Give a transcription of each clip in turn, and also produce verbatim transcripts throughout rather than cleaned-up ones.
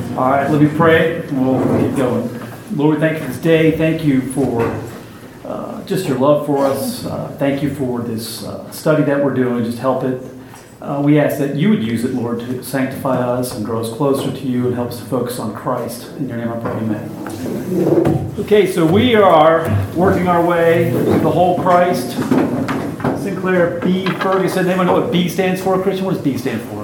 All right, let me pray and we'll keep going. Lord, thank you for this day. Thank you for uh, just your love for us. Uh, thank you for this uh, study that we're doing. Just help it. Uh, we ask that you would use it, Lord, to sanctify us and grow us closer to you and help us to focus on Christ. In your name I pray, amen. Okay, so we are working our way through the whole Christ. Sinclair B. Ferguson. Anyone know what B stands for, Christian? What does B stand for?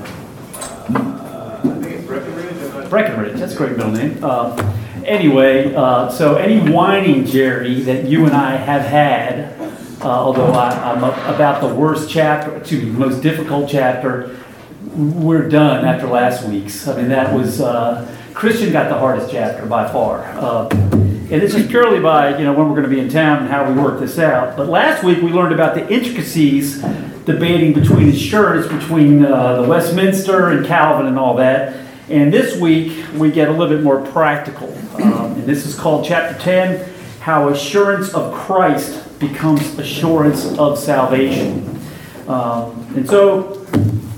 Uh, I think it's Breckenridge. Breckenridge. That's a great middle name. Uh, anyway, uh, so any whining, Jerry, that you and I have had, uh, although I, I'm a, about the worst chapter, excuse me, the most difficult chapter, we're done after last week's. I mean, that was, uh, Christian got the hardest chapter by far. Uh, And this is purely by, you know, when we're going to be in town and how we work this out. But last week we learned about the intricacies debating between assurance between uh, the Westminster and Calvin and all that. And this week we get a little bit more practical. Um, and this is called Chapter ten, How Assurance of Christ Becomes Assurance of Salvation. Um, and so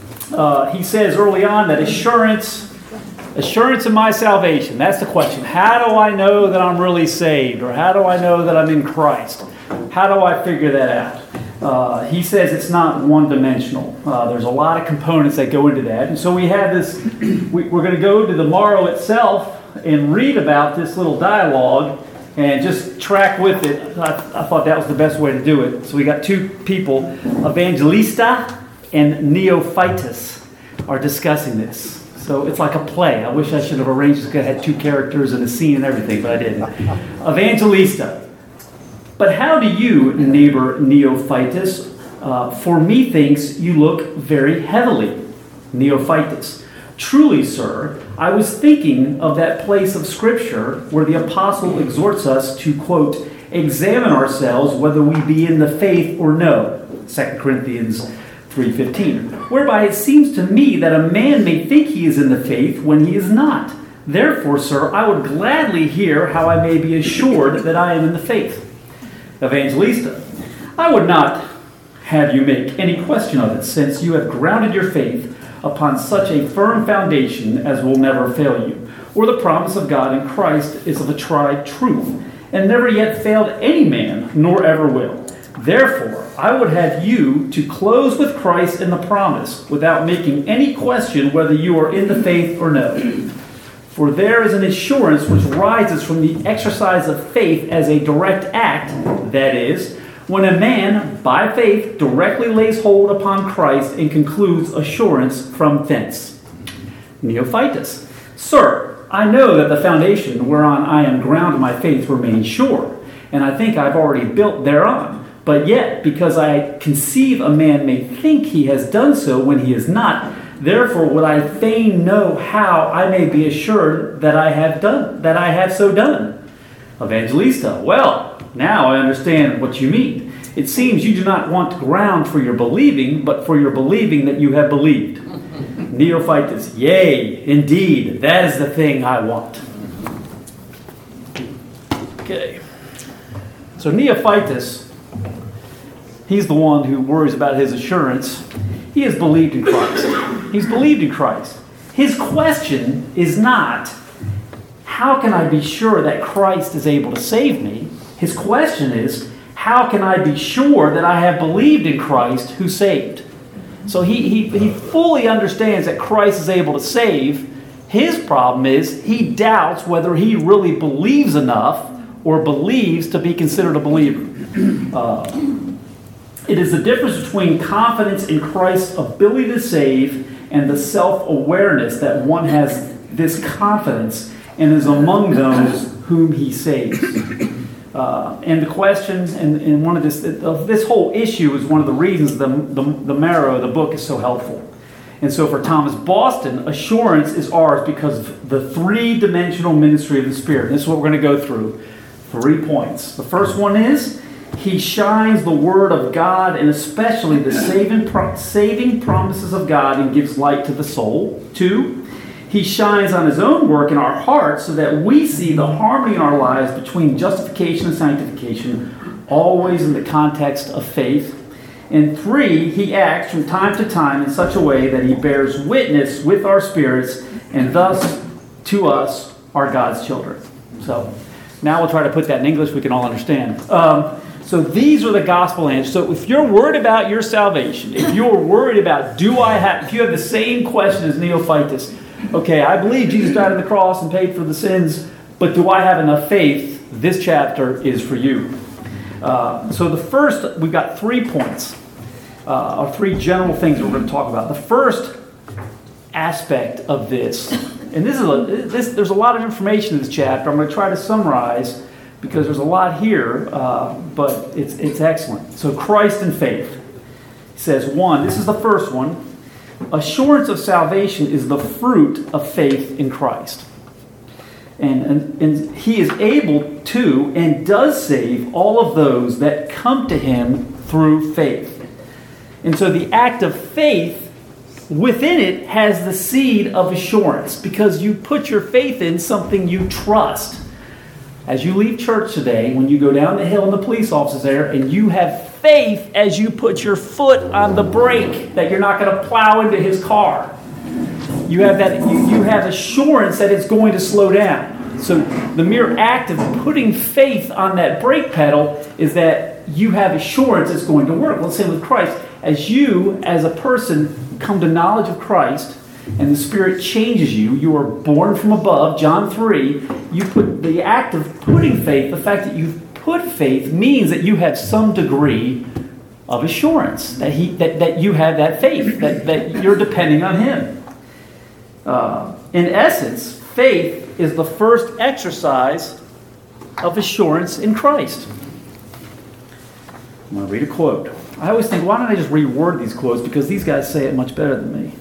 uh, he says early on that assurance... Assurance of my salvation. That's the question. How do I know that I'm really saved? Or how do I know that I'm in Christ? How do I figure that out? Uh, he says it's not one-dimensional. Uh, there's a lot of components that go into that. And so we have this, we, we're going to go to the Morrow itself and read about this little dialogue and just track with it. I, I thought that was the best way to do it. So we got two people, Evangelista and Neophytus, are discussing this. So it's like a play. I wish I should have arranged this. I had two characters and a scene and everything, but I didn't. Evangelista. But how do you, neighbor Neophytus, uh, for methinks you look very heavily? Neophytus. Truly, sir, I was thinking of that place of Scripture where the apostle exhorts us to, quote, examine ourselves whether we be in the faith or no. Second Corinthians three fifteen, whereby it seems to me that a man may think he is in the faith when he is not. Therefore, sir, I would gladly hear how I may be assured that I am in the faith. Evangelista, I would not have you make any question of it, since you have grounded your faith upon such a firm foundation as will never fail you, or the promise of God in Christ is of a tried truth, and never yet failed any man, nor ever will. Therefore, I would have you to close with Christ in the promise, without making any question whether you are in the faith or no. For there is an assurance which rises from the exercise of faith as a direct act, that is, when a man, by faith, directly lays hold upon Christ and concludes assurance from thence. Neophytus, sir, I know that the foundation whereon I am grounded my faith remains sure, and I think I've already built thereon. But yet, because I conceive a man may think he has done so when he is not, therefore would I fain know how I may be assured that I have done, that I have so done. Evangelista, well, now I understand what you mean. It seems you do not want ground for your believing, but for your believing that you have believed. Neophytus, yea, indeed, that is the thing I want. Okay. So Neophytus, he's the one who worries about his assurance. He has believed in Christ. He's believed in Christ. His question is not, how can I be sure that Christ is able to save me? His question is, how can I be sure that I have believed in Christ who saved? So he, he, he fully understands that Christ is able to save. His problem is he doubts whether he really believes enough or believes to be considered a believer. Uh, It is the difference between confidence in Christ's ability to save and the self-awareness that one has this confidence and is among those whom he saves. Uh, and the question, and, and one of this, of this whole issue is one of the reasons the, the, the Marrow of the book is so helpful. And so for Thomas Boston, assurance is ours because of the three-dimensional ministry of the Spirit. And this is what we're going to go through. Three points. The first one is, he shines the Word of God and especially the saving, pro- saving promises of God and gives light to the soul. Two, he shines on his own work in our hearts so that we see the harmony in our lives between justification and sanctification, always in the context of faith. And three, he acts from time to time in such a way that he bears witness with our spirits and thus to us are God's children. So now we'll try to put that in English we can all understand. Um, so these are the gospel answers. So if you're worried about your salvation, if you're worried about, do I have, if you have the same question as Neophytus, okay, I believe Jesus died on the cross and paid for the sins, but do I have enough faith? This chapter is for you. Uh, so the first, we've got three points, uh, or three general things we're going to talk about. The first aspect of this, and this is a, this, there's a lot of information in this chapter. I'm going to try to summarize because there's a lot here, uh, but it's it's excellent. So Christ and faith. He says, one, this is the first one. Assurance of salvation is the fruit of faith in Christ. And, and, and he is able to and does save all of those that come to him through faith. And so the act of faith within it has the seed of assurance because you put your faith in something you trust. As you leave church today, when you go down the hill and the police officer's there, and you have faith as you put your foot on the brake that you're not going to plow into his car. You have that. You, you have assurance that it's going to slow down. So the mere act of putting faith on that brake pedal is that you have assurance it's going to work. Let's say with Christ, as you, as a person, come to knowledge of Christ, and the Spirit changes you, you are born from above, John three, you put the act of putting faith, the fact that you've put faith means that you have some degree of assurance, that he that, that you have that faith, that, that you're depending on him. Uh, in essence, faith is the first exercise of assurance in Christ. I'm going to read a quote. I always think, why don't I just reword these quotes? Because these guys say it much better than me.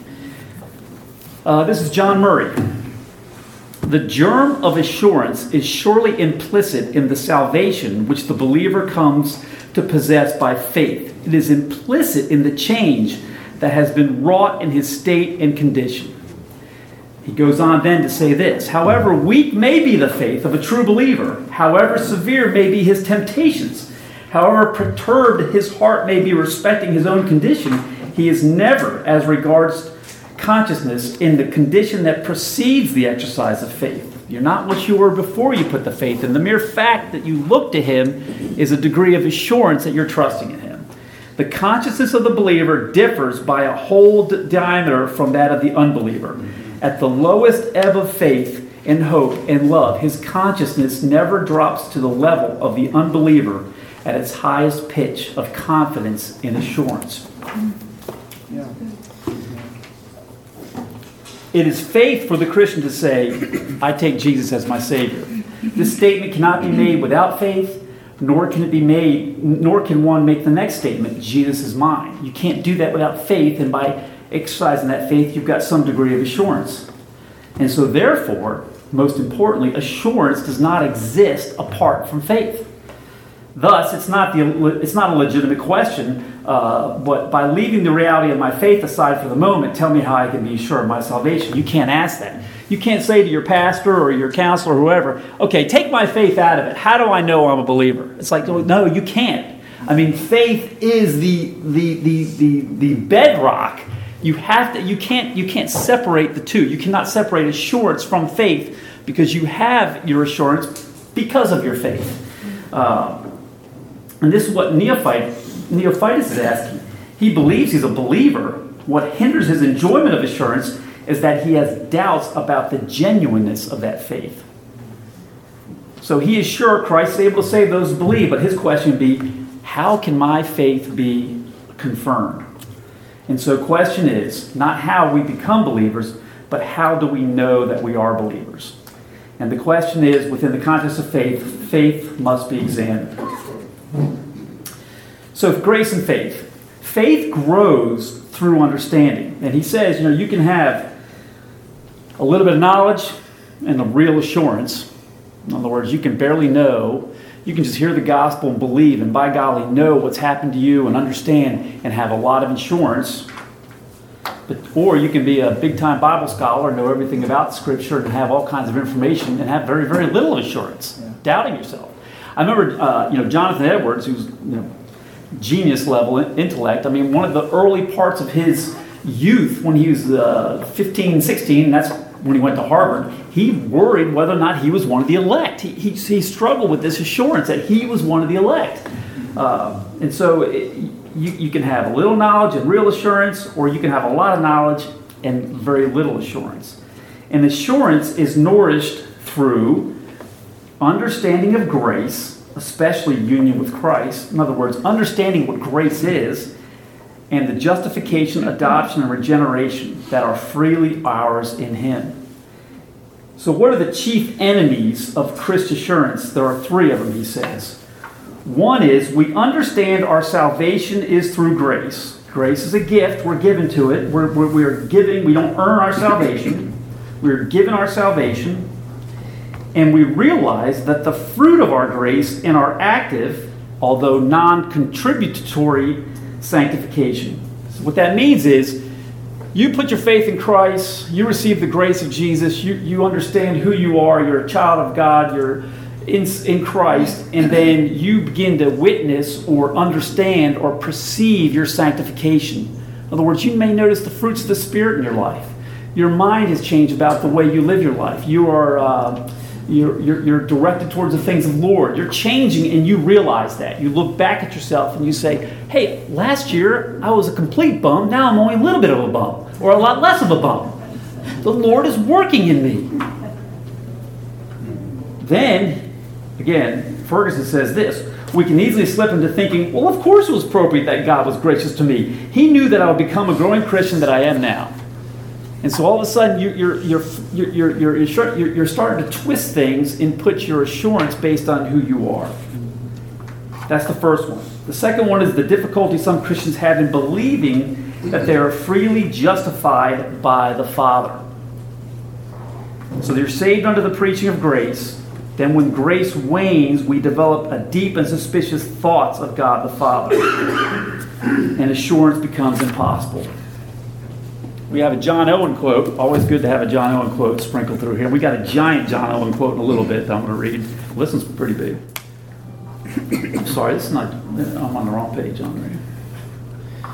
Uh, this is John Murray. The germ of assurance is surely implicit in the salvation which the believer comes to possess by faith. It is implicit in the change that has been wrought in his state and condition. He goes on then to say this: however weak may be the faith of a true believer, however severe may be his temptations, however perturbed his heart may be respecting his own condition, he is never, as regards consciousness, in the condition that precedes the exercise of faith. You're not what you were before you put the faith in. The mere fact that you look to him is a degree of assurance that you're trusting in him. The consciousness of the believer differs by a whole diameter from that of the unbeliever. At the lowest ebb of faith and hope and love, his consciousness never drops to the level of the unbeliever at its highest pitch of confidence and assurance. Yeah. It is faith for the Christian to say, I take Jesus as my Savior. This statement cannot be made without faith, nor can it be made, nor can one make the next statement, Jesus is mine. You can't do that without faith, and by exercising that faith, you've got some degree of assurance. And so therefore, most importantly, assurance does not exist apart from faith. Thus, it's not the it's not a legitimate question, uh, but by leaving the reality of my faith aside for the moment, tell me how I can be sure of my salvation. You can't ask that. You can't say to your pastor or your counselor or whoever, okay, take my faith out of it. How do I know I'm a believer? It's like, no, you can't. I mean, faith is the the the the, the bedrock. You have to. You can't. You can't separate the two. You cannot separate assurance from faith because you have your assurance because of your faith. Uh, And this is what Neophyte, Neophytus is asking. He believes he's a believer. What hinders his enjoyment of assurance is that he has doubts about the genuineness of that faith. So he is sure Christ is able to save those who believe, but his question would be, how can my faith be confirmed? And so the question is, not how we become believers, but how do we know that we are believers? And the question is, within the context of faith, faith must be examined. So grace and faith. Faith grows through understanding. And he says, you know, you can have a little bit of knowledge and a real assurance. In other words, you can barely know. You can just hear the gospel and believe and by golly know what's happened to you and understand and have a lot of assurance. But, or you can be a big-time Bible scholar, know everything about Scripture and have all kinds of information and have very, very little assurance, yeah. Doubting yourself. I remember, uh, you know, Jonathan Edwards, who's, you know, genius level intellect. I mean, one of the early parts of his youth, when he was uh, fifteen, sixteen, that's when he went to Harvard, he worried whether or not he was one of the elect. He, he, he struggled with this assurance that he was one of the elect. Uh, and so it, you, you can have a little knowledge and real assurance, or you can have a lot of knowledge and very little assurance. And assurance is nourished through understanding of grace, especially union with Christ. In other words, understanding what grace is, and the justification, adoption, and regeneration that are freely ours in Him. So what are the chief enemies of Christ assurance? There are three of them, he says. One is we understand our salvation is through grace. Grace is a gift. We're given to it. We're, we're, we're giving. We don't earn our salvation. We're given our salvation. And we realize that the fruit of our grace in our active, although non-contributory, sanctification. So what that means is you put your faith in Christ, you receive the grace of Jesus, you, you understand who you are, you're a child of God, you're in, in Christ, and then you begin to witness or understand or perceive your sanctification. In other words, you may notice the fruits of the Spirit in your life. Your mind has changed about the way you live your life. You are uh, you're, you're, you're directed towards the things of the Lord. You're changing and you realize that. You look back at yourself and you say, hey, last year I was a complete bum. Now I'm only a little bit of a bum, or a lot less of a bum. The Lord is working in me. Then, again, Ferguson says this. We can easily slip into thinking, well, of course it was appropriate that God was gracious to me. He knew that I would become a growing Christian that I am now. And so all of a sudden you're, you're, you're, you're, you're, you're, you're starting to twist things and put your assurance based on who you are. That's the first one. The second one is the difficulty some Christians have in believing that they are freely justified by the Father. So they're saved under the preaching of grace. Then when grace wanes, we develop a deep and suspicious thoughts of God the Father. And assurance becomes impossible. We have a John Owen quote. Always good to have a John Owen quote sprinkled through here. We got a giant John Owen quote in a little bit that I'm going to read. Well, this one's pretty big. I'm sorry, this is not, I'm on the wrong page on there.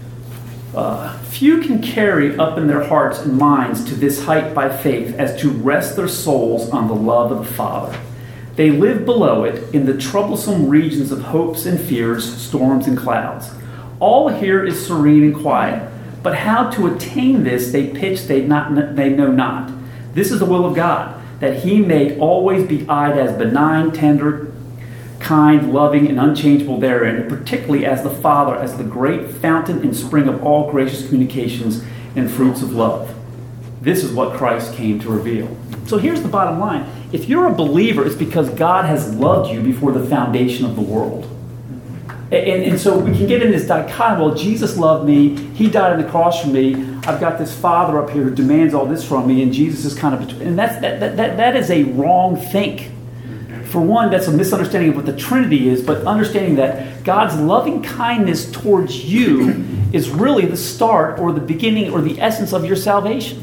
Uh, Few can carry up in their hearts and minds to this height by faith as to rest their souls on the love of the Father. They live below it in the troublesome regions of hopes and fears, storms and clouds. All here is serene and quiet, but how to attain this they pitch they, not, they know not. This is the will of God, that He may always be eyed as benign, tender, kind, loving, and unchangeable therein, and particularly as the Father, as the great fountain and spring of all gracious communications and fruits of love. This is what Christ came to reveal. So here's the bottom line. If you're a believer, it's because God has loved you before the foundation of the world. And, and so we can get in this dichotomy, well, Jesus loved me, He died on the cross for me, I've got this Father up here who demands all this from me, and Jesus is kind of, and that's, that, that, that, that is a wrong think. For one, that's a misunderstanding of what the Trinity is, but understanding that God's loving kindness towards you is really the start or the beginning or the essence of your salvation.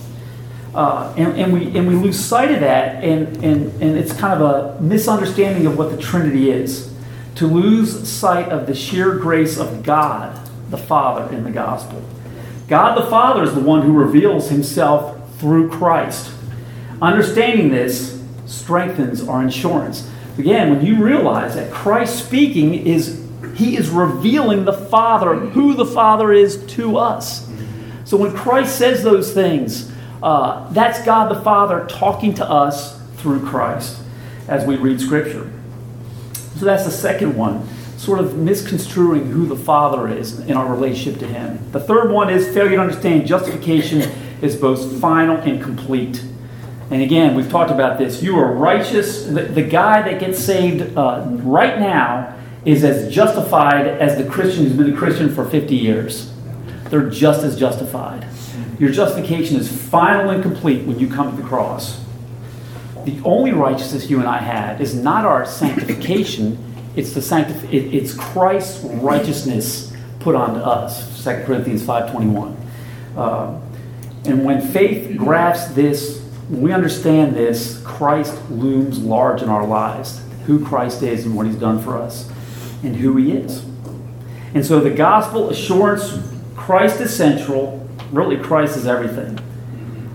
Uh, and, and we and we lose sight of that, and, and, and it's kind of a misunderstanding of what the Trinity is. To lose sight of the sheer grace of God, the Father, in the gospel. God the Father is the one who reveals Himself through Christ. Understanding this strengthens our assurance. Again, when you realize that Christ speaking is, He is revealing the Father, who the Father is to us. So when Christ says those things, uh, that's God the Father talking to us through Christ as we read Scripture. So that's the second one, sort of misconstruing who the Father is in our relationship to Him. The third one is failure to understand justification is both final and complete. And again, we've talked about this. You are righteous. The, the guy that gets saved uh, right now is as justified as the Christian who's been a Christian for fifty years. They're just as justified. Your justification is final and complete when you come to the cross. The only righteousness you and I have is not our sanctification. It's the sanctif- it, it's Christ's righteousness put onto us. Second Corinthians five twenty-one. Uh, and when faith grasps this, when we understand this, Christ looms large in our lives. Who Christ is and what He's done for us and who He is. And so the gospel assurance, Christ is central. Really, Christ is everything.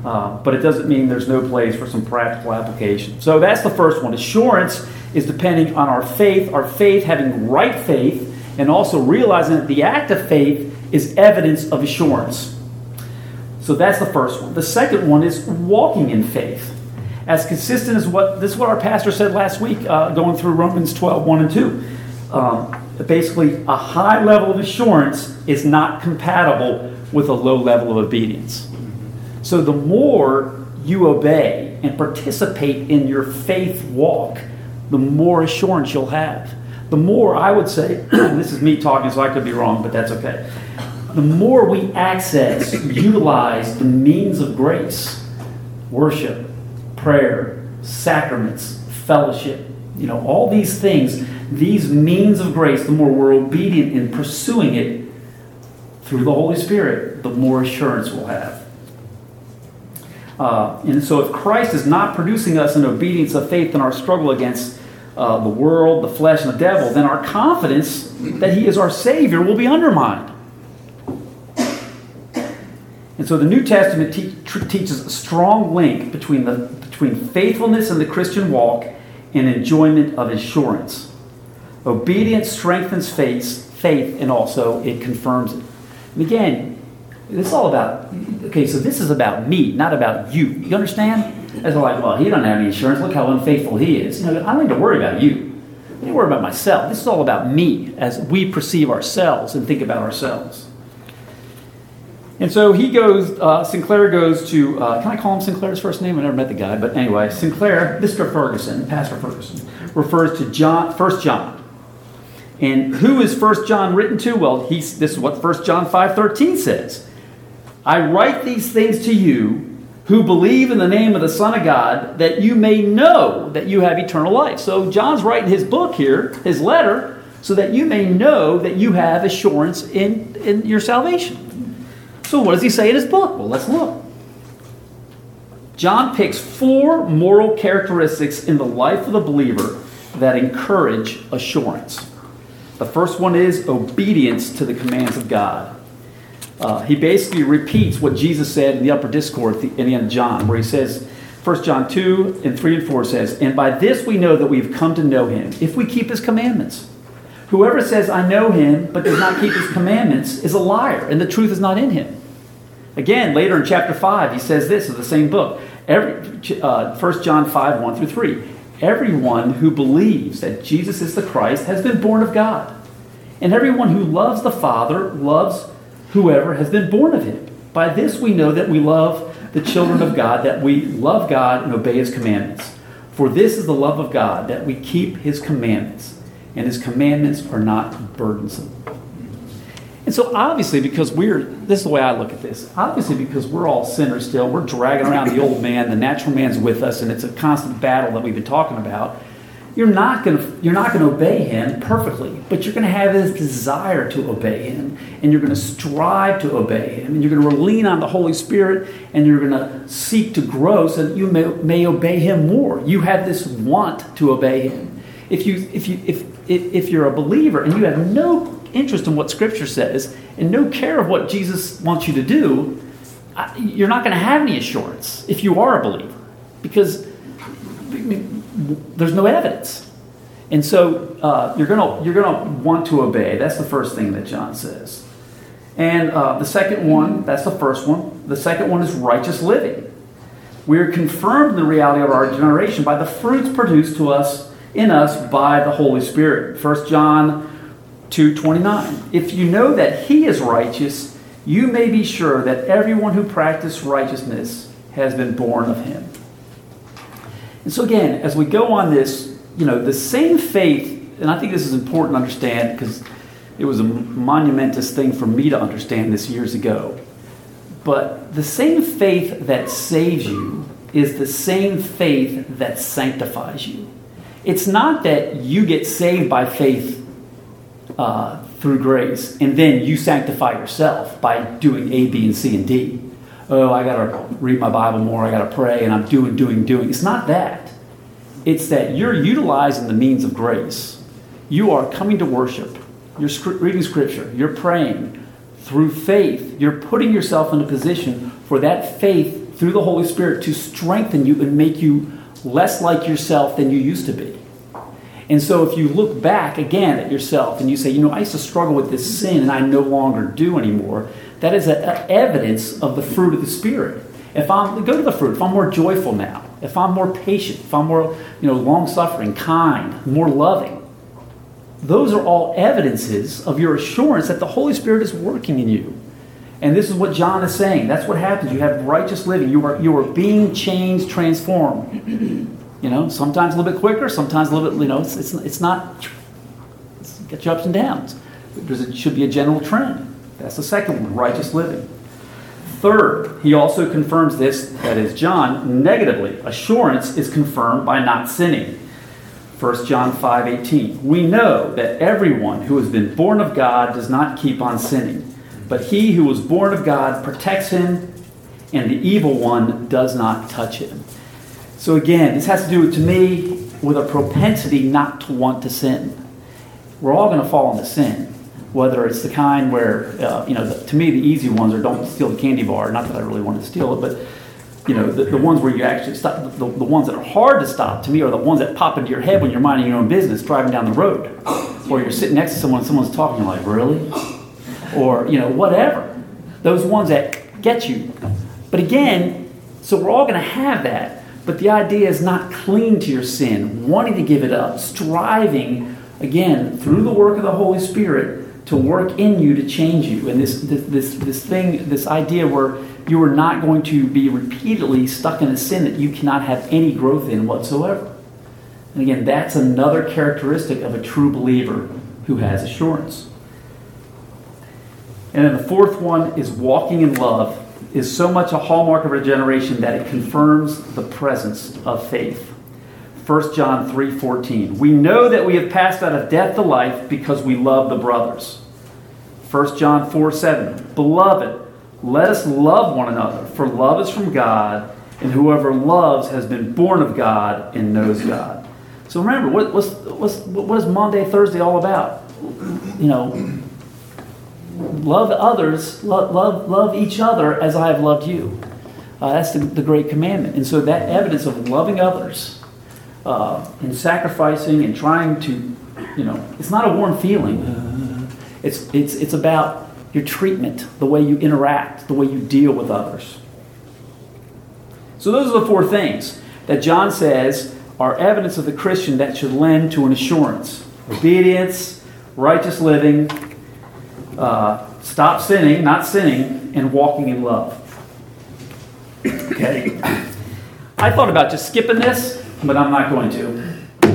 Uh, but it doesn't mean there's no place for some practical application. So that's the first one. Assurance is depending on our faith, our faith having right faith, and also realizing that the act of faith is evidence of assurance. So that's the first one. The second one is walking in faith. As consistent as what, this is what our pastor said last week, uh, going through Romans twelve, one and two. Um, basically, a high level of assurance is not compatible with a low level of obedience. So the more you obey and participate in your faith walk, the more assurance you'll have. The more, I would say, this is me talking, so I could be wrong, but that's okay. The more we access, utilize the means of grace, worship, prayer, sacraments, fellowship, you know, all these things, these means of grace, the more we're obedient in pursuing it through the Holy Spirit, the more assurance we'll have. Uh, and so if Christ is not producing us in obedience of faith in our struggle against uh, the world, the flesh, and the devil, then our confidence that he is our Savior will be undermined. And so the New Testament te- tr- teaches a strong link between, the, between faithfulness in the Christian walk and enjoyment of assurance. Obedience strengthens faith, faith, and also it confirms it. And again, it's all about, okay, so this is about me, not about you. You understand? It's like, well, he doesn't have any assurance. Look how unfaithful he is. You know, I don't need to worry about you. I need to worry about myself. This is all about me as we perceive ourselves and think about ourselves. And so he goes, uh, Sinclair goes to, uh, can I call him Sinclair's first name? I never met the guy, but anyway, Sinclair, Mister Ferguson, Pastor Ferguson, refers to John, First John. And who is First John written to? Well, he's, this is what First John five thirteen says. I write these things to you who believe in the name of the Son of God, that you may know that you have eternal life. So John's writing his book here, his letter, so that you may know that you have assurance in, in your salvation. So what does he say in his book? Well, let's look. John picks four moral characteristics in the life of the believer that encourage assurance. The first one is obedience to the commands of God. Uh, he basically repeats what Jesus said in the Upper Discourse at the, in the end of John, where he says, First John two and three and four says, and by this we know that we have come to know him, if we keep his commandments. Whoever says, I know him, but does not keep his commandments, is a liar, and the truth is not in him. Again, later in chapter five, he says this in the same book. Every, uh, First John five, one through three. Everyone who believes that Jesus is the Christ has been born of God. And everyone who loves the Father loves whoever has been born of him. By this we know that we love the children of God, that we love God and obey his commandments. For this is the love of God, that we keep his commandments. And his commandments are not burdensome. And so obviously, because we're, this is the way I look at this, obviously because we're all sinners still, we're dragging around the old man, the natural man's with us, and it's a constant battle that we've been talking about. You're not going to you're not going to obey him perfectly, but you're going to have this desire to obey him, and you're going to strive to obey him, and you're going to lean on the Holy Spirit, and you're going to seek to grow so that you may, may obey him more. You have this want to obey him. If you if you if if you're a believer and you have no interest in what Scripture says and no care of what Jesus wants you to do, you're not going to have any assurance if you are a believer, because there's no evidence. And so uh, you're going to you're going to want to obey. That's the first thing that John says. And uh, the second one, that's the first one. The second one is righteous living. We are confirmed in the reality of our generation by the fruits produced to us in us by the Holy Spirit. First John two twenty-nine. If you know that he is righteous, you may be sure that everyone who practices righteousness has been born of him. And so again, as we go on this, you know, the same faith, and I think this is important to understand because it was a monumentous thing for me to understand this years ago. But the same faith that saves you is the same faith that sanctifies you. It's not that you get saved by faith uh, through grace and then you sanctify yourself by doing A, B, and C, and D. Oh, I got to read my Bible more, I got to pray, and I'm doing, doing, doing. It's not that. It's that you're utilizing the means of grace. You are coming to worship. You're reading Scripture. You're praying. Through faith, you're putting yourself in a position for that faith through the Holy Spirit to strengthen you and make you less like yourself than you used to be. And so if you look back again at yourself and you say, you know, I used to struggle with this sin and I no longer do anymore, that is a, a evidence of the fruit of the Spirit. If I'm, go to the fruit, if I'm more joyful now, if I'm more patient, if I'm more, you know, long-suffering, kind, more loving, those are all evidences of your assurance that the Holy Spirit is working in you. And this is what John is saying. That's what happens. You have righteous living. You are, you are being changed, transformed. You know, sometimes a little bit quicker, sometimes a little bit, you know, it's it's, it's not, it's got your ups and downs. Because it should be a general trend. That's the second one, righteous living. Third, he also confirms this, that is John, negatively. Assurance is confirmed by not sinning. First John five eighteen. We know that everyone who has been born of God does not keep on sinning. But he who was born of God protects him, and the evil one does not touch him. So again, this has to do, to me, with a propensity not to want to sin. We're all going to fall into sin. Whether it's the kind where, uh, you know, the, to me the easy ones are don't steal the candy bar. Not that I really want to steal it, but, you know, the, the ones where you actually stop, the, the ones that are hard to stop, to me, are the ones that pop into your head when you're minding your own business, driving down the road. Or you're sitting next to someone and someone's talking, you're like, really? Or, you know, whatever. Those ones that get you. But again, so we're all going to have that. But the idea is not clinging to your sin, wanting to give it up, striving, again, through the work of the Holy Spirit to work in you to change you. And this this this, this thing, this idea where you are not going to be repeatedly stuck in a sin that you cannot have any growth in whatsoever. And again, that's another characteristic of a true believer who has assurance. And then the fourth one is walking in love is so much a hallmark of regeneration that it confirms the presence of faith. First John three fourteen. We know that we have passed out of death to life because we love the brothers. First John four seven. Beloved, let us love one another, for love is from God, and whoever loves has been born of God and knows God. So remember, what, what's, what's, what is Maundy, Thursday all about? You know, love others, love, love, love each other as I have loved you. Uh, that's the, the great commandment. And so that evidence of loving others uh, and sacrificing and trying to, you know, it's not a warm feeling. It's, it's, it's about your treatment, the way you interact, the way you deal with others. So those are the four things that John says are evidence of the Christian that should lend to an assurance. Obedience, righteous living, Uh, stop sinning, not sinning, and walking in love. Okay. I thought about just skipping this, but I'm not going to.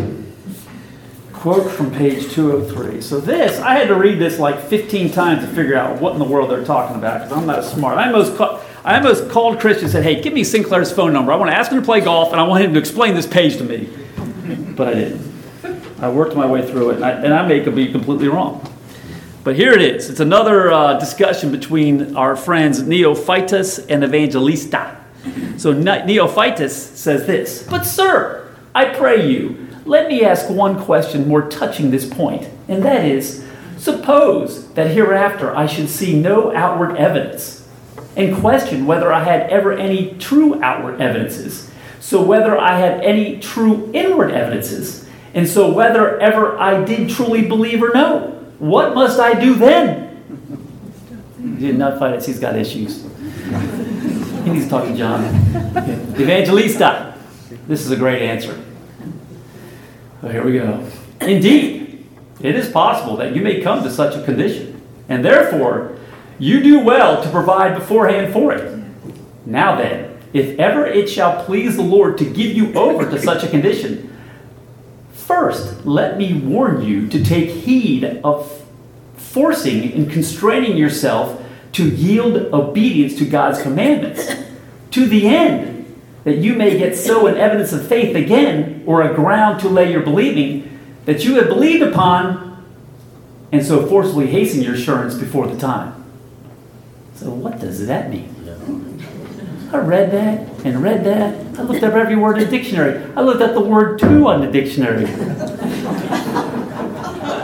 Quote from page two oh three. So this, I had to read this like fifteen times to figure out what in the world they're talking about, because I'm not smart. I almost, call, I almost called Christian and said, hey, give me Sinclair's phone number. I want to ask him to play golf, and I want him to explain this page to me. But I didn't. I worked my way through it, and I, and I may be completely wrong. But here it is. It's another uh, discussion between our friends Neophytus and Evangelista. So Neophytus says this, but sir, I pray you, let me ask one question more touching this point, and that is, suppose that hereafter I should see no outward evidence, and question whether I had ever any true outward evidences, so whether I had any true inward evidences, and so whether ever I did truly believe or know. What must I do then? He did not fight it. He's got issues. He needs to talk to John. Evangelista. This is a great answer. Oh, here we go. Indeed, it is possible that you may come to such a condition, and therefore you do well to provide beforehand for it. Now then, if ever it shall please the Lord to give you over to such a condition, first, let me warn you to take heed of forcing and constraining yourself to yield obedience to God's commandments, to the end that you may get so an evidence of faith again, or a ground to lay your believing, that you have believed upon, and so forcefully hasten your assurance before the time. So what does that mean? I read that and read that. I looked up every word in the dictionary. I looked up the word "to" on the dictionary.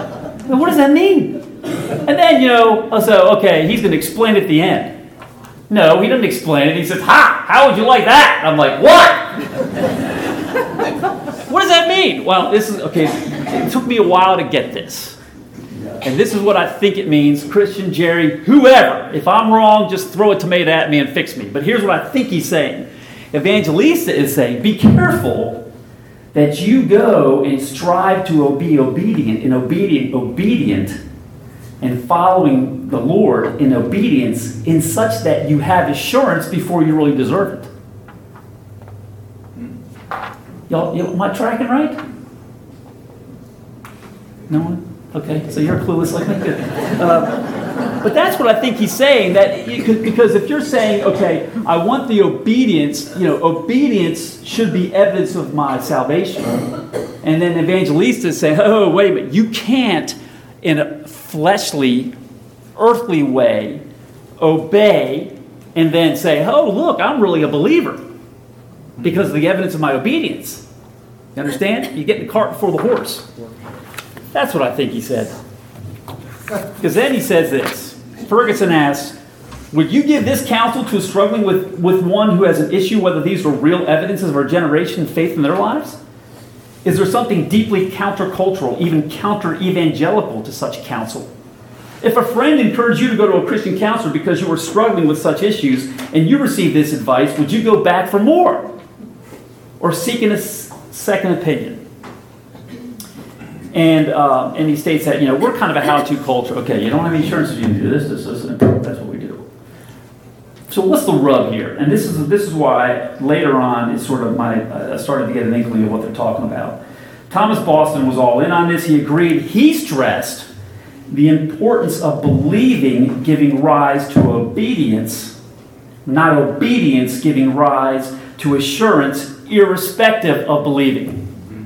What does that mean? And then, you know, so, okay, he's going to explain at the end. No, he doesn't explain it. He says, ha, how would you like that? I'm like, what? What does that mean? Well, this is, okay, it took me a while to get this. And this is what I think it means. Christian, Jerry, whoever. If I'm wrong, just throw a tomato at me and fix me. But here's what I think he's saying. Evangelista is saying, be careful that you go and strive to be obedient and obedient, obedient, and following the Lord in obedience in such that you have assurance before you really deserve it. Y'all, y'all, am I tracking right? No one? Okay, so you're clueless like me. Good. Uh, but that's what I think he's saying. That you could, because if you're saying, okay, I want the obedience, you know, obedience should be evidence of my salvation. And then Evangelista is saying, oh, wait a minute, you can't in a fleshly, earthly way obey and then say, oh, look, I'm really a believer because of the evidence of my obedience. You understand? You get the cart before the horse. That's what I think he said. Because then he says this. Ferguson asks, would you give this counsel to a struggling with, with one who has an issue whether these are real evidences of our generation faith in their lives? Is there something deeply countercultural, even counter-evangelical to such counsel? If a friend encouraged you to go to a Christian counselor because you were struggling with such issues and you received this advice, would you go back for more? Or seek a second opinion? And uh, and he states that, you know, we're kind of a how-to culture. Okay, you don't have any insurance, you can do this, this, this, and that's what we do. So what's the rub here? And this is this is why later on it's sort of my I uh, started to get an inkling of what they're talking about. Thomas Boston was all in on this. He agreed. He stressed the importance of believing giving rise to obedience, not obedience giving rise to assurance, irrespective of believing.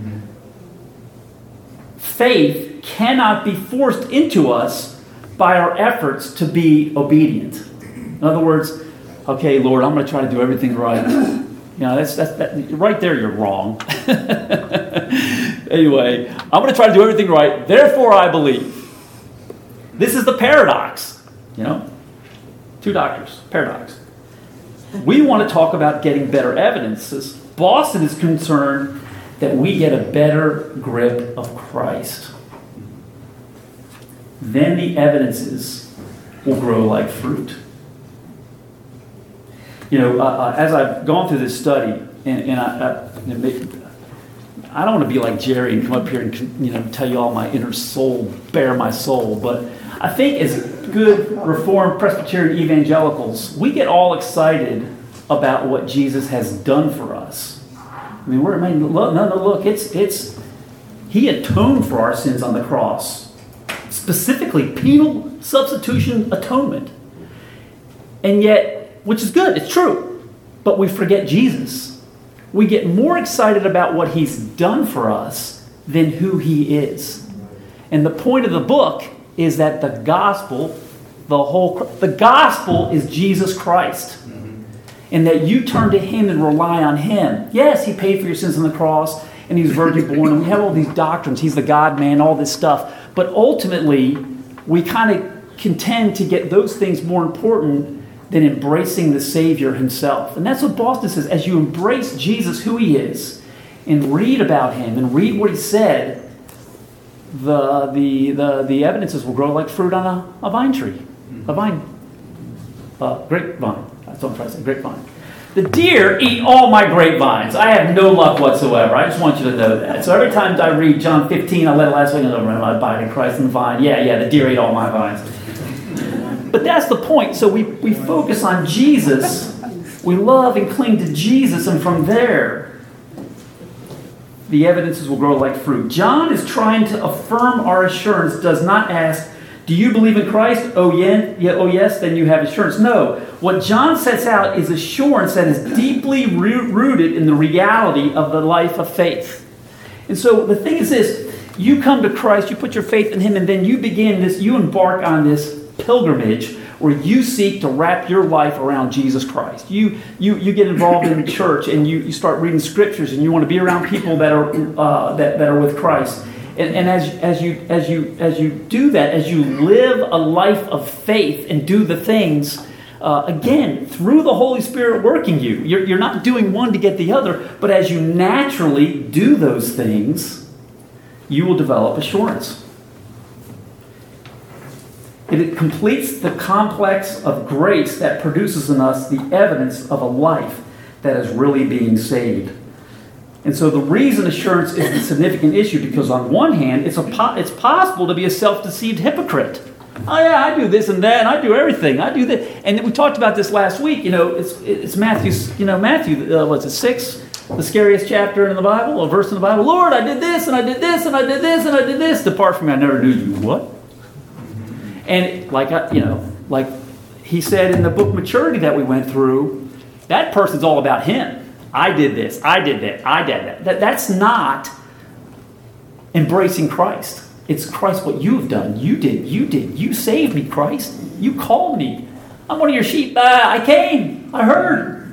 Faith cannot be forced into us by our efforts to be obedient. In other words, okay, Lord, I'm going to try to do everything right. You know, that's, that's that, right there, you're wrong. Anyway, I'm going to try to do everything right, therefore I believe. This is the paradox, you know? Two doctors, paradox. We want to talk about getting better evidences. Boston is concerned that we get a better grip of Christ. Then the evidences will grow like fruit. You know, uh, as I've gone through this study, and, and I, I, I don't want to be like Jerry and come up here and, you know, tell you all my inner soul, bare my soul, but I think as good Reformed Presbyterian evangelicals, we get all excited about what Jesus has done for us. I mean, we're, I mean, look, no, no, look, it's, it's, he atoned for our sins on the cross. Specifically, penal substitution atonement. And yet, which is good, it's true, but we forget Jesus. We get more excited about what he's done for us than who he is. And the point of the book is that the gospel, the whole, the gospel is Jesus Christ. And that you turn to him and rely on him. Yes, he paid for your sins on the cross, and he was virgin born, and we have all these doctrines. He's the God-man, all this stuff. But ultimately, we kind of contend to get those things more important than embracing the Savior himself. And that's what Boston says. As you embrace Jesus, who he is, and read about him, and read what he said, the the the, the evidences will grow like fruit on a, a vine tree. A vine. Uh, grapevine. That's what I'm trying to say, grapevine. The deer eat all my grapevines. I have no luck whatsoever. I just want you to know that. So every time I read John fifteen, I let it last week, I abide in Christ and the vine. Yeah, yeah, the deer ate all my vines. But that's the point. So we, we focus on Jesus. We love and cling to Jesus, and from there, the evidences will grow like fruit. John is trying to affirm our assurance, does not ask, do you believe in Christ? Oh, yeah, yeah, oh yes, then you have assurance. No, what John sets out is assurance that is deeply rooted in the reality of the life of faith. And so the thing is this, you come to Christ, you put your faith in him, and then you begin this, you embark on this pilgrimage where you seek to wrap your life around Jesus Christ. You you you get involved in church, and you, you start reading scriptures, and you want to be around people that are uh, that, that are with Christ. And, and as as you as you as you do that, as you live a life of faith and do the things, uh, Uh, again, through the Holy Spirit working you. You're, you're not doing one to get the other, but as you naturally do those things, you will develop assurance. It completes the complex of grace that produces in us the evidence of a life that is really being saved. And so the reason assurance is a significant issue, because on one hand, it's, a po- it's possible to be a self-deceived hypocrite. Oh yeah, I do this and that, and I do everything. I do this, and we talked about this last week. You know, it's it's Matthew. You know, Matthew. Uh, what's it? Six, the scariest chapter in the Bible, a verse in the Bible. Lord, I did this, and I did this, and I did this, and I did this. Depart from me, I never knew you. What? And like I, you know, like he said in the book Maturity that we went through, that person's all about him. I did this. I did that. I did that. that that's not embracing Christ. It's Christ, what you've done. You did. You did. You saved me, Christ. You called me. I'm one of your sheep. Uh, I came. I heard.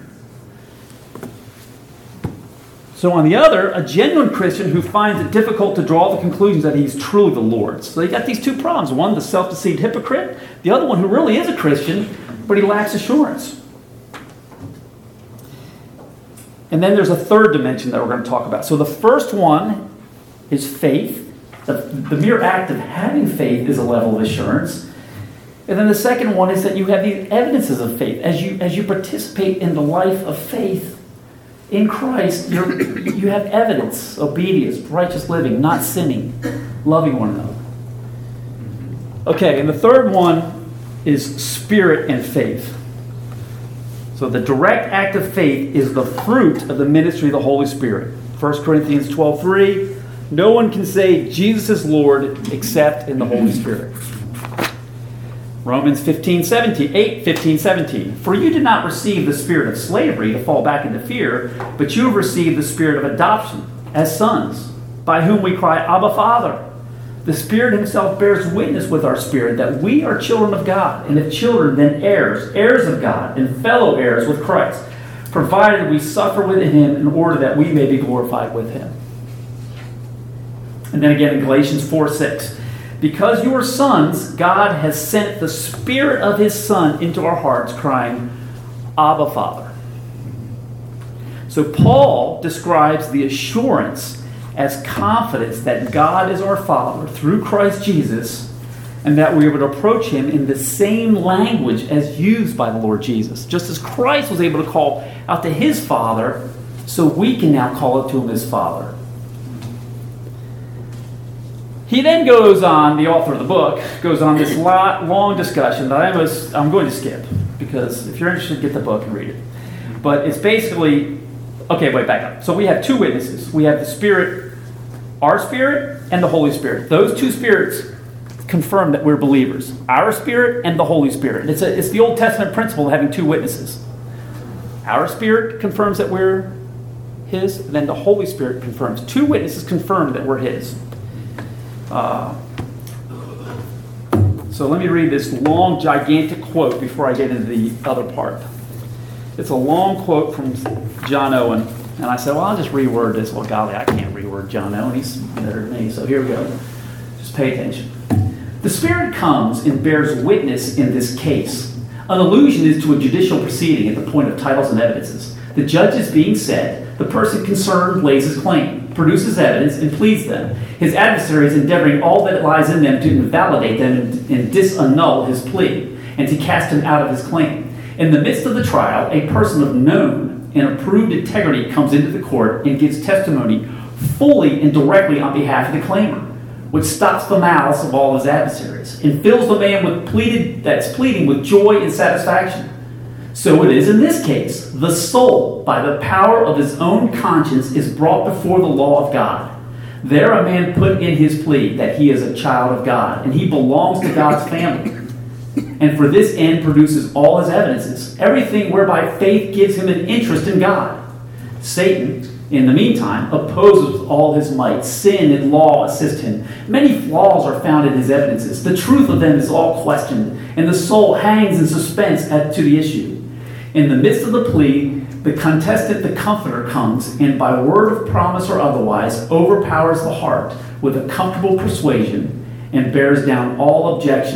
So on the other, a genuine Christian who finds it difficult to draw the conclusions that he's truly the Lord's. So you got these two problems. One, the self-deceived hypocrite. The other one who really is a Christian, but he lacks assurance. And then there's a third dimension that we're going to talk about. So the first one is faith. The, the mere act of having faith is a level of assurance. And then the second one is that you have these evidences of faith. As you as you participate in the life of faith in Christ, you're, you have evidence, obedience, righteous living, not sinning, loving one another. Okay, and the third one is spirit and faith. So the direct act of faith is the fruit of the ministry of the Holy Spirit. First Corinthians twelve three. No one can say Jesus is Lord except in the Holy Spirit. Romans fifteen seventeen, eight, fifteen, seventeen. For you did not receive the spirit of slavery to fall back into fear, but you have received the spirit of adoption as sons, by whom we cry, Abba, Father. The Spirit himself bears witness with our spirit that we are children of God, and if children, then heirs, heirs of God, and fellow heirs with Christ, provided we suffer with him in order that we may be glorified with him. And then again in Galatians four six. Because you are sons, God has sent the Spirit of his Son into our hearts, crying, Abba, Father. So Paul describes the assurance as confidence that God is our Father through Christ Jesus, and that we are able to approach him in the same language as used by the Lord Jesus. Just as Christ was able to call out to his Father, so we can now call out to him as Father. He then goes on, the author of the book, goes on this long discussion that I almost, I'm going to skip, because if you're interested, get the book and read it. But it's basically, okay, wait, back up. So we have two witnesses. We have the Spirit, our Spirit, and the Holy Spirit. Those two spirits confirm that we're believers. Our Spirit and the Holy Spirit. It's, a, it's the Old Testament principle of having two witnesses. Our Spirit confirms that we're his, and then the Holy Spirit confirms. Two witnesses confirm that we're his. Uh, so let me read this long, gigantic quote before I get into the other part. It's a long quote from John Owen. And I said, well, I'll just reword this. Well, golly, I can't reword John Owen. He's better than me. So here we go. Just pay attention. The Spirit comes and bears witness in this case. An allusion is to a judicial proceeding at the point of titles and evidences. The judge is being set. The person concerned lays his claim, produces evidence, and pleads them. His adversary is endeavoring all that lies in them to invalidate them and, and disannul his plea, and to cast him out of his claim. In the midst of the trial, a person of known and approved integrity comes into the court and gives testimony fully and directly on behalf of the claimer, which stops the malice of all his adversaries, and fills the man with pleaded that's pleading with joy and satisfaction. So it is in this case. The soul, by the power of his own conscience, is brought before the law of God. There a man put in his plea that he is a child of God, and he belongs to God's family. And for this end produces all his evidences, everything whereby faith gives him an interest in God. Satan, in the meantime, opposes with all his might. Sin and law assist him. Many flaws are found in his evidences. The truth of them is all questioned, and the soul hangs in suspense as to the issue. In the midst of the plea, the contestant, the comforter, comes, and by word of promise or otherwise, overpowers the heart with a comfortable persuasion and bears down all objections,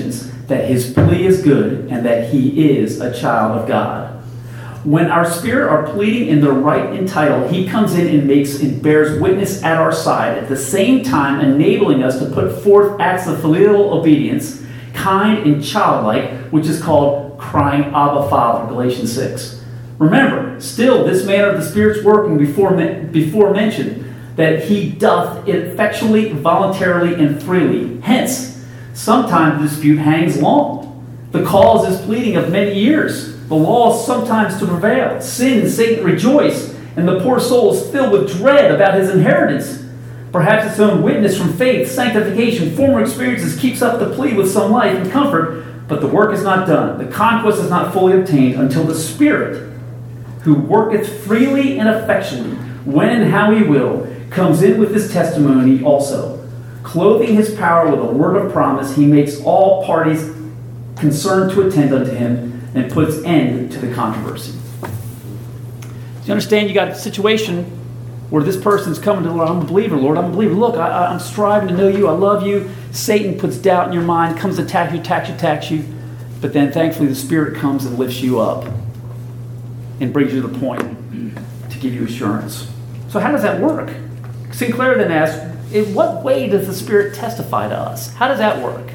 that his plea is good and that he is a child of God. When our spirit are pleading in the right and title, he comes in and makes and bears witness at our side, at the same time enabling us to put forth acts of filial obedience, kind and childlike, which is called crying Abba Father, Galatians six. Remember, still this manner of the Spirit's working before, before mentioned, that he doth effectually, voluntarily, and freely. Hence, sometimes the dispute hangs long. The cause is pleading of many years. The law is sometimes to prevail. Sin and Satan rejoice, and the poor soul is filled with dread about his inheritance. Perhaps its own witness from faith, sanctification, former experiences keeps up the plea with some life and comfort, but the work is not done. The conquest is not fully obtained until the Spirit, who worketh freely and effectually, when and how he will, comes in with his testimony also. Clothing his power with a word of promise, he makes all parties concerned to attend unto him, and puts end to the controversy. Do you understand? You got a situation where this person's coming to the Lord. I'm a believer, Lord. I'm a believer. Look, I, I'm striving to know you. I love you. Satan puts doubt in your mind, comes to attack you, attacks you, attacks you. But then thankfully the Spirit comes and lifts you up and brings you to the point to give you assurance. So how does that work? Sinclair then asks, in what way does the Spirit testify to us? How does that work?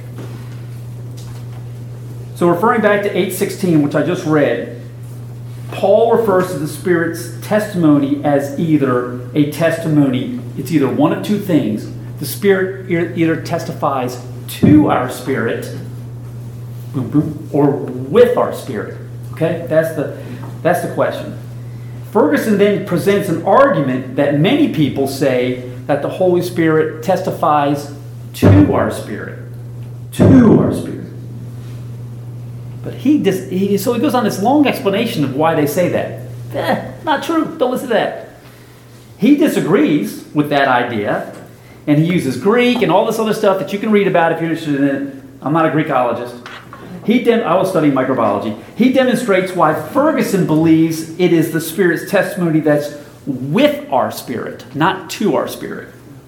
So referring back to eight sixteen, which I just read, Paul refers to the Spirit's testimony as either a testimony, it's either one of two things. The Spirit either testifies to our spirit, boom, boom, or with our spirit. Okay? That's the, that's the question. Ferguson then presents an argument that many people say that the Holy Spirit testifies to our spirit. To our spirit. But he, dis- he so he goes on this long explanation of why they say that. Eh, not true. Don't listen to that. He disagrees with that idea, and he uses Greek and all this other stuff that you can read about if you're interested in it. I'm not a Greekologist. He dem- I was studying microbiology. He demonstrates why Ferguson believes it is the Spirit's testimony that's with our spirit, not to our spirit.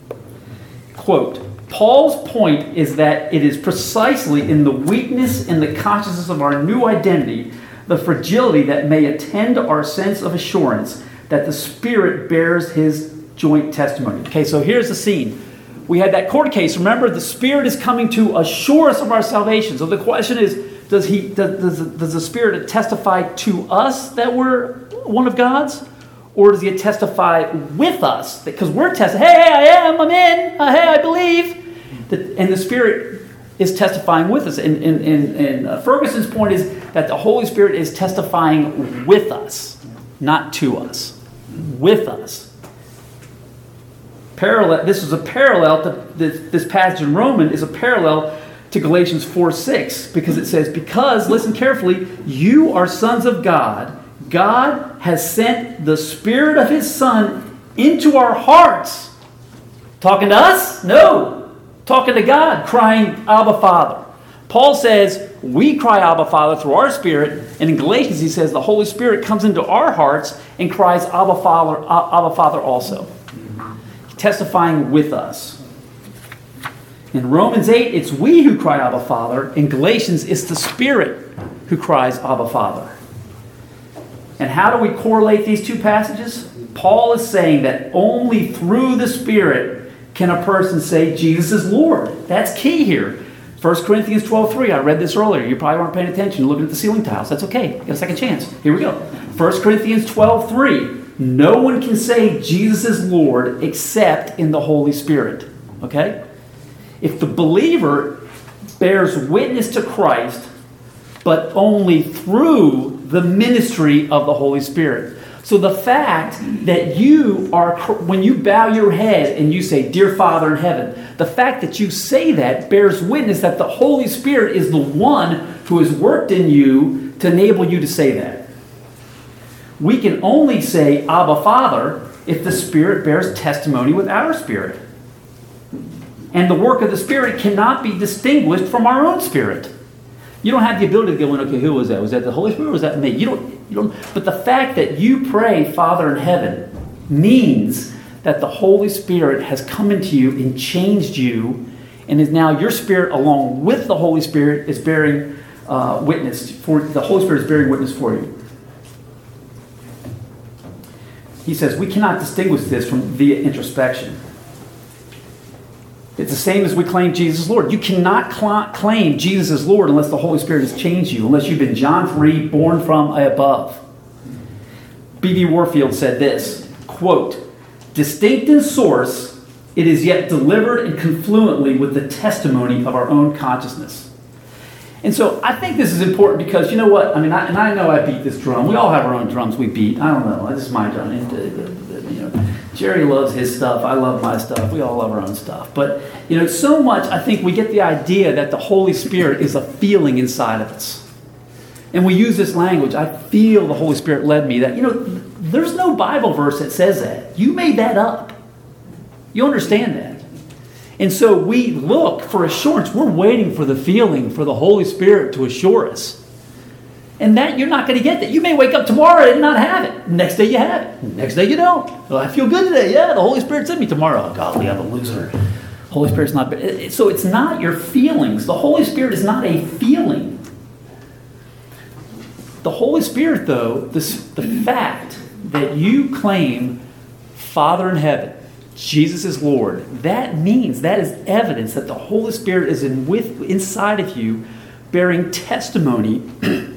Quote, Paul's point is that it is precisely in the weakness and the consciousness of our new identity, the fragility that may attend our sense of assurance, that the Spirit bears his joint testimony. Okay, so here's the scene. We had that court case. Remember, the Spirit is coming to assure us of our salvation. So the question is, does he does, does, does the Spirit testify to us that we're one of God's? Or does he testify with us? Because we're testifying, hey, I am, I'm in, uh, hey, I believe. And the Spirit is testifying with us. And, and, and, and uh, Ferguson's point is that the Holy Spirit is testifying with us, not to us. With us. Parallel. This is a parallel to this, this passage in Romans is a parallel to Galatians four six, because it says, because, listen carefully, you are sons of God. God has sent the Spirit of his Son into our hearts. Talking to us? No. Talking to God, crying, Abba, Father. Paul says, we cry, Abba, Father, through our spirit. And in Galatians, he says, the Holy Spirit comes into our hearts and cries, Abba, Father, Abba, Father also. Testifying with us. In Romans eight, it's we who cry, Abba, Father. In Galatians, it's the Spirit who cries, Abba, Father. And how do we correlate these two passages? Paul is saying that only through the Spirit can a person say Jesus is Lord. That's key here. First Corinthians twelve three, I read this earlier. You probably weren't paying attention, looking at the ceiling tiles. That's okay. Get a second chance. Here we go. First Corinthians twelve three. No one can say Jesus is Lord except in the Holy Spirit. Okay? If the believer bears witness to Christ, but only through the ministry of the Holy Spirit. So the fact that you are, when you bow your head and you say, Dear Father in heaven, the fact that you say that bears witness that the Holy Spirit is the one who has worked in you to enable you to say that. We can only say, Abba, Father, if the Spirit bears testimony with our spirit. And the work of the Spirit cannot be distinguished from our own spirit. You don't have the ability to go in, okay, who was that? Was that the Holy Spirit or was that me? You don't, you don't. But the fact that you pray, Father in heaven, means that the Holy Spirit has come into you and changed you And is now your spirit, along with the Holy Spirit, is bearing uh, witness for the Holy Spirit is bearing witness for you. He says we cannot distinguish this from via introspection. It's the same as we claim Jesus is Lord. You cannot cl- claim Jesus is Lord unless the Holy Spirit has changed you, unless you've been John three, born from above. B B Warfield said this, quote, distinct in source, it is yet delivered and confluently with the testimony of our own consciousness. And so I think this is important because, you know what, I mean, I, and I know I beat this drum. We all have our own drums we beat. I don't know. This is my drum. And, uh, uh, you know, Jerry loves his stuff. I love my stuff. We all love our own stuff. But, you know, so much I think we get the idea that the Holy Spirit is a feeling inside of us. And we use this language, I feel the Holy Spirit led me. That, you know, there's no Bible verse that says that. You made that up. You understand that. And so we look for assurance. We're waiting for the feeling, for the Holy Spirit to assure us. And that you're not going to get that. You may wake up tomorrow and not have it. Next day you have it. Next day you don't. Well, I feel good today. Yeah, the Holy Spirit sent me tomorrow. Oh, golly, I'm a loser. Holy Spirit's not. So it's not your feelings. The Holy Spirit is not a feeling. The Holy Spirit, though, this, the fact that you claim Father in heaven, Jesus is Lord, that means, that is evidence that the Holy Spirit is in with inside of you, bearing testimony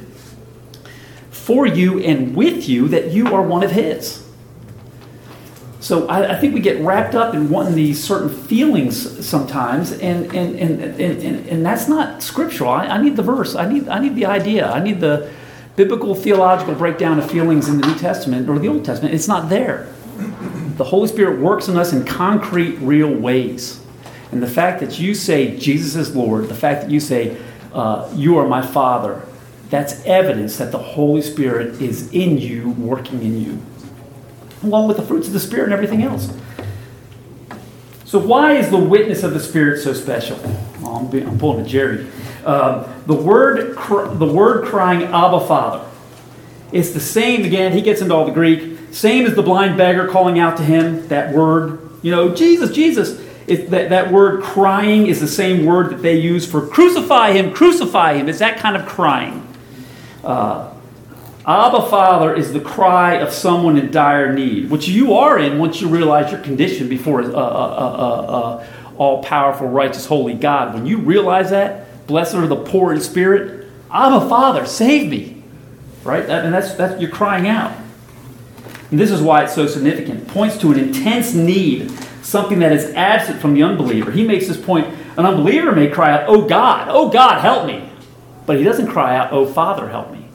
for you and with you that you are one of His. So I, I think we get wrapped up in wanting these certain feelings sometimes, and and and and, and, and that's not scriptural. I, I need the verse. I need I need the idea. I need the biblical theological breakdown of feelings in the New Testament or the Old Testament. It's not there. The Holy Spirit works in us in concrete, real ways. And the fact that you say Jesus is Lord, the fact that you say uh, you are my Father, that's evidence that the Holy Spirit is in you, working in you, along with the fruits of the Spirit and everything else. So why is the witness of the Spirit so special? Well, I'm, being, I'm pulling a Jerry. Uh, the word, cr- the word crying Abba Father. It's the same, again, he gets into all the Greek, same as the blind beggar calling out to him, that word, you know, Jesus, Jesus. It, that, that word crying is the same word that they use for crucify him, crucify him. It's that kind of crying. Uh, Abba Father is the cry of someone in dire need, which you are in once you realize your condition before uh, uh, uh, uh, all-powerful, righteous, holy God. When you realize that, blessed are the poor in spirit. Abba Father, save me. Right? That, and that's, that's you're crying out. And this is why it's so significant. It points to an intense need, something that is absent from the unbeliever. He makes this point, an unbeliever may cry out, oh God, oh God, help me. But he doesn't cry out, oh Father, help me.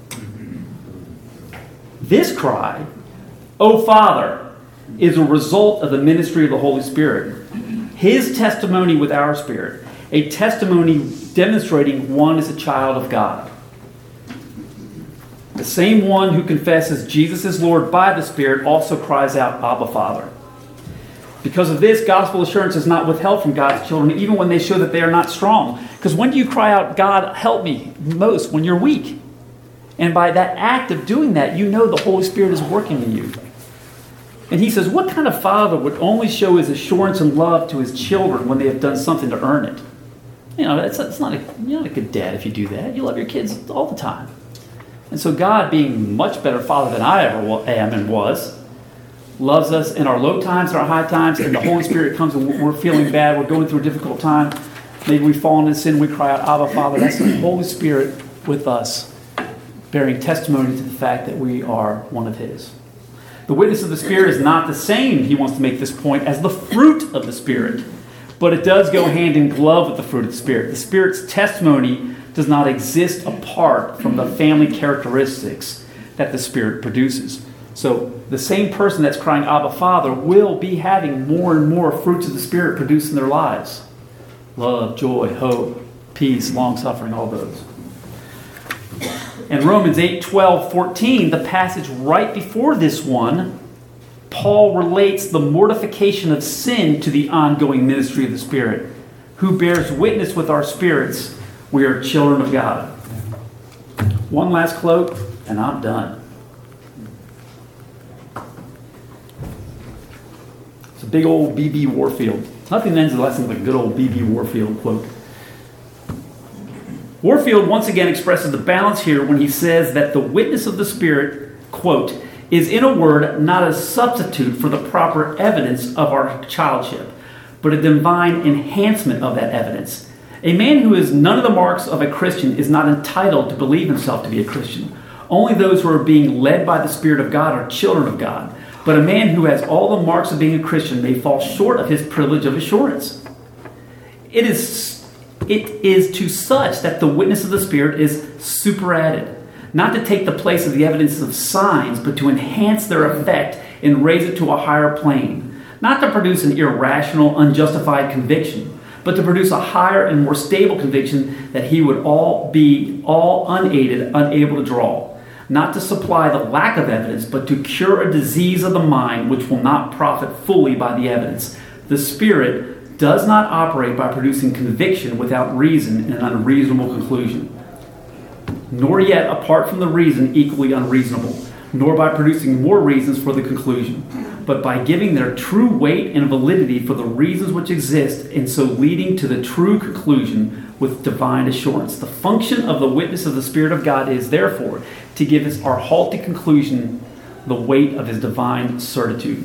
This cry, oh Father, is a result of the ministry of the Holy Spirit. His testimony with our spirit, a testimony demonstrating one is a child of God. The same one who confesses Jesus is Lord by the Spirit also cries out, Abba, Father. Because of this, gospel assurance is not withheld from God's children, even when they show that they are not strong. Because when do you cry out, God, help me, most? When you're weak. And by that act of doing that, you know the Holy Spirit is working in you. And he says, what kind of father would only show his assurance and love to his children when they have done something to earn it? You know, it's, it's not a, you're not a good dad if you do that. You love your kids all the time. And so God, being much better father than I ever am and was, loves us in our low times and our high times, and the Holy Spirit comes and we're feeling bad, we're going through a difficult time. Maybe we've fallen into sin, we cry out, Abba, Father. That's the Holy Spirit with us, bearing testimony to the fact that we are one of His. The witness of the Spirit is not the same, he wants to make this point, as the fruit of the Spirit. But it does go hand in glove with the fruit of the Spirit. The Spirit's testimony does not exist apart from the family characteristics that the Spirit produces. So the same person that's crying Abba Father will be having more and more fruits of the Spirit produced in their lives. Love, joy, hope, peace, long-suffering, all those. In Romans eight, twelve, fourteen, the passage right before this one, Paul relates the mortification of sin to the ongoing ministry of the Spirit, who bears witness with our spirits we are children of God. One last quote, and I'm done. It's a big old B B Warfield. Nothing ends the lesson like a good old B B Warfield quote. Warfield once again expresses the balance here when he says that the witness of the Spirit, quote, is in a word not a substitute for the proper evidence of our childship, but a divine enhancement of that evidence. A man who has none of the marks of a Christian is not entitled to believe himself to be a Christian. Only those who are being led by the Spirit of God are children of God. But a man who has all the marks of being a Christian may fall short of his privilege of assurance. It is, it is to such that the witness of the Spirit is superadded, not to take the place of the evidence of signs, but to enhance their effect and raise it to a higher plane, not to produce an irrational, unjustified conviction, but to produce a higher and more stable conviction that he would all be all unaided, unable to draw. Not to supply the lack of evidence, but to cure a disease of the mind which will not profit fully by the evidence. The Spirit does not operate by producing conviction without reason in an unreasonable conclusion, nor yet apart from the reason equally unreasonable, nor by producing more reasons for the conclusion, but by giving their true weight and validity for the reasons which exist, and so leading to the true conclusion with divine assurance. The function of the witness of the Spirit of God is, therefore, to give us our halty conclusion the weight of his divine certitude.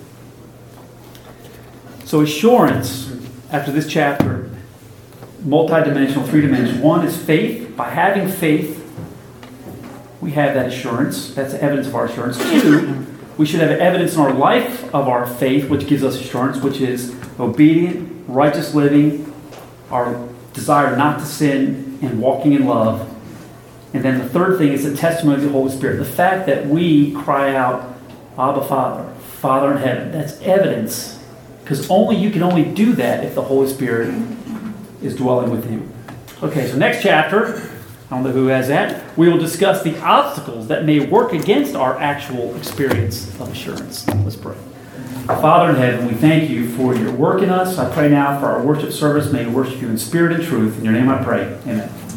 So assurance, after this chapter, multidimensional, three dimensions. One is faith. By having faith, we have that assurance. That's evidence of our assurance. Two, we should have evidence in our life of our faith, which gives us assurance, which is obedient, righteous living, our desire not to sin, and walking in love. And then the third thing is the testimony of the Holy Spirit. The fact that we cry out, Abba, Father, Father in heaven. That's evidence. Because only you can only do that if the Holy Spirit is dwelling with you. Okay, so next chapter, I don't know who has that, we will discuss the obstacles that may work against our actual experience of assurance. Let's pray. Father in heaven, we thank you for your work in us. I pray now for our worship service. May we worship you in spirit and truth. In your name I pray. Amen.